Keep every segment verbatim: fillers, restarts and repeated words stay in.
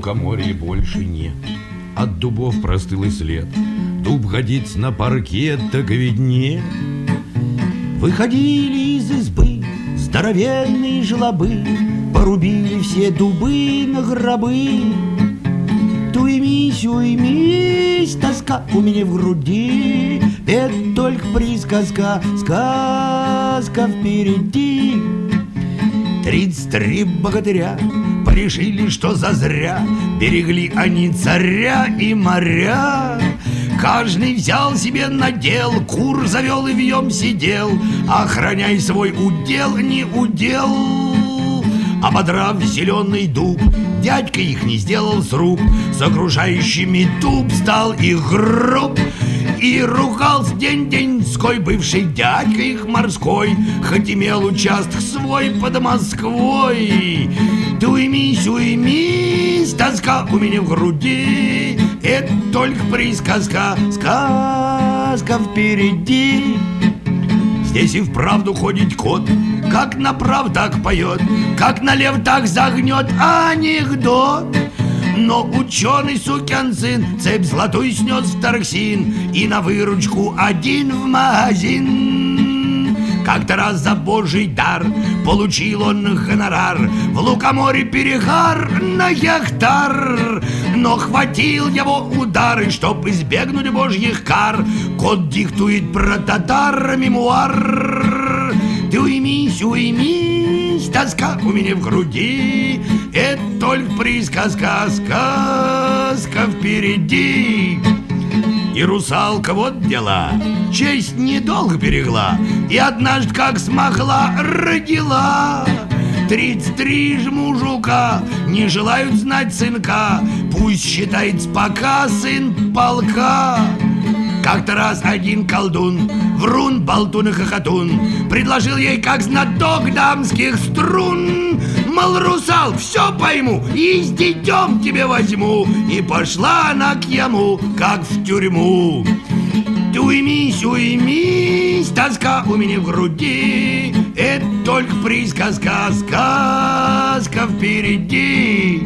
лукоморья больше нет. От дубов простыл и след. Дуб годится на паркет, так ведь нет. Выходили из избы здоровенные жлобы, порубили все дубы на гробы. Уймись, уймись, тоска у меня в груди. Это только присказка, сказка впереди. Тридцать три богатыря порешили, что зазря берегли они царя и моря. Каждый взял себе надел, кур завел и вьем сидел, охраняй свой удел, не удел. Ободрав зеленый дуб, дядька их не сделал сруб, с окружающими дуб стал их груб. И ругался день-деньской бывший дядька их морской, хоть имел участок свой под Москвой. Ты уймись, уймись, тоска у меня в груди. Это только присказка, сказка впереди. Здесь и вправду ходит кот, как направ так поет, как налев так загнет анекдот. Но ученый сукин сын цепь золотую снес в Торксин и на выручку один в магазин. Как-то раз за божий дар получил он гонорар, в лукоморье перегар на гектар. Но хватил его удары, чтоб избегнуть божьих кар. Кот диктует про татар мемуар. Ты уймись, уймись, тоска у меня в груди. Это только присказка, сказка впереди. И русалка вот дела, честь недолго берегла, и однажды как смогла родила. Тридцать три ж мужика не желают знать сынка, пусть считает пока сын полка. Как-то раз один колдун, врун, болтун и хохотун, предложил ей как знаток дамских струн. Мол, русал, все пойму и с детем тебе возьму. И пошла она к яму, как в тюрьму. Ты уймись, уймись, тоска у меня в груди. Это только присказка, сказка впереди.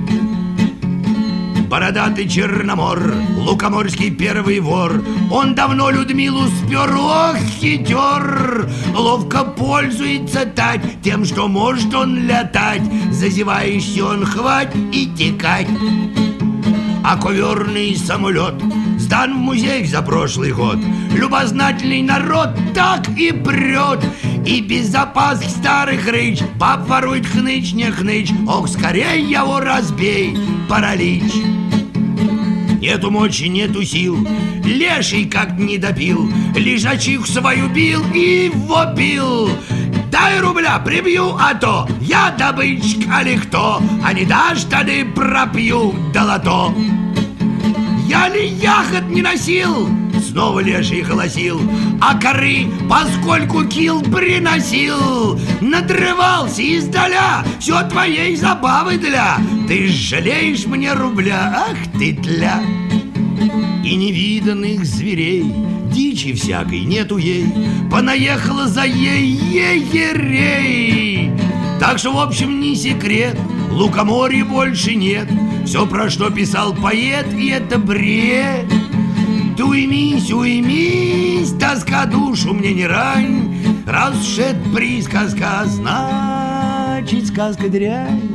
Бородатый Черномор, лукоморский первый вор, он давно Людмилу спер, ох, хитер. Ловко пользуется тать тем, что может он летать, зазеваешься он хвать и текать. А коверный самолет сдан в музей за прошлый год. Любознательный народ так и прет. И без запасок старых рыч баб ворует хныч, не хныч. Ох, скорей его разбей, паралич. Нету мочи, нету сил, леший как не допил, лежачих свою бил и вопил. Дай рубля, прибью, а то я добытчик, али кто, а не дашь, тады пропью долото. Я ли ягод не носил? Снова леший голосил. А коры поскольку кил приносил. Надрывался издаля, все твоей забавы для. Ты жалеешь мне рубля, ах ты тля. И невиданных зверей, дичи всякой нету ей, понаехала за ей егерей. Так что, в общем, не секрет, лукоморья больше нет. Все, про что писал поэт, и это бред. Ты уймись, уймись, тоска душу мне не рань. Раз уж это присказка, значит сказка дрянь.